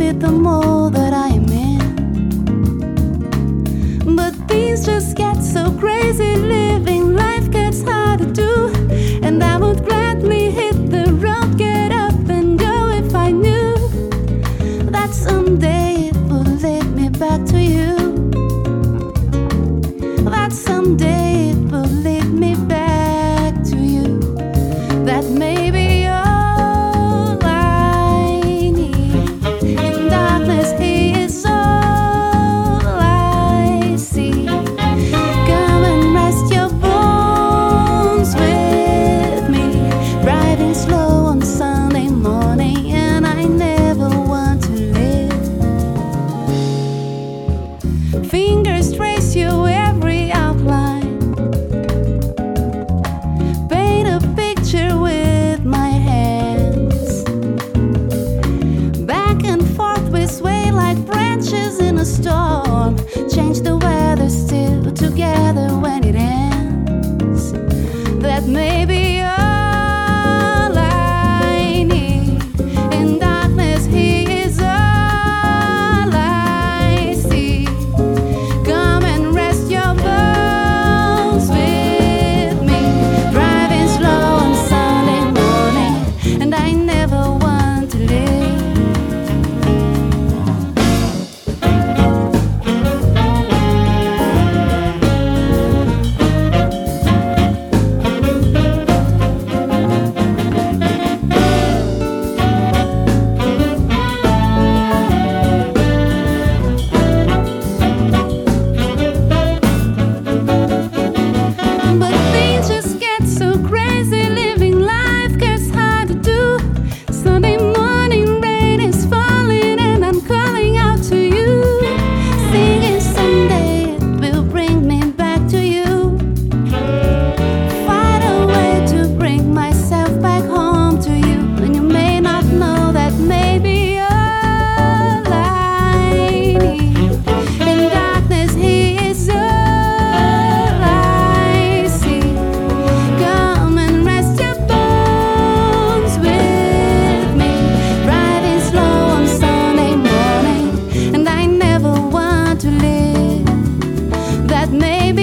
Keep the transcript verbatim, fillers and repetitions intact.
with the mold that I am in. But things just get so crazy, living life gets hard to do. And I would gladly hit the road, get up and go if I knew that someday it would lead me back to you. That someday it will lead me back to you. That may be all I need. In darkness, He is all I see. Come and rest your bones with me. Driving slow on Sunday morning, and I never want to live. Fingers trace your every outline. Paint a picture with my hands. Back and forth we sway like branches in a storm. Change the weather, still together when it ends. That may be all I need. In darkness, He is all I see. Come and rest your bones with me. Driving slow on Sunday morning, and I never want to live. But things just get so crazy, living life gets hard to do. Sunday morning rain is falling, and I'm calling out to you, singing someday it will bring me back to you. Find a way to bring myself back home to you, and you may not know that maybe all I need. In darkness, He is all I see. Come and rest your bones with me. Driving slow on Sunday morning, and I never want to live. That maybe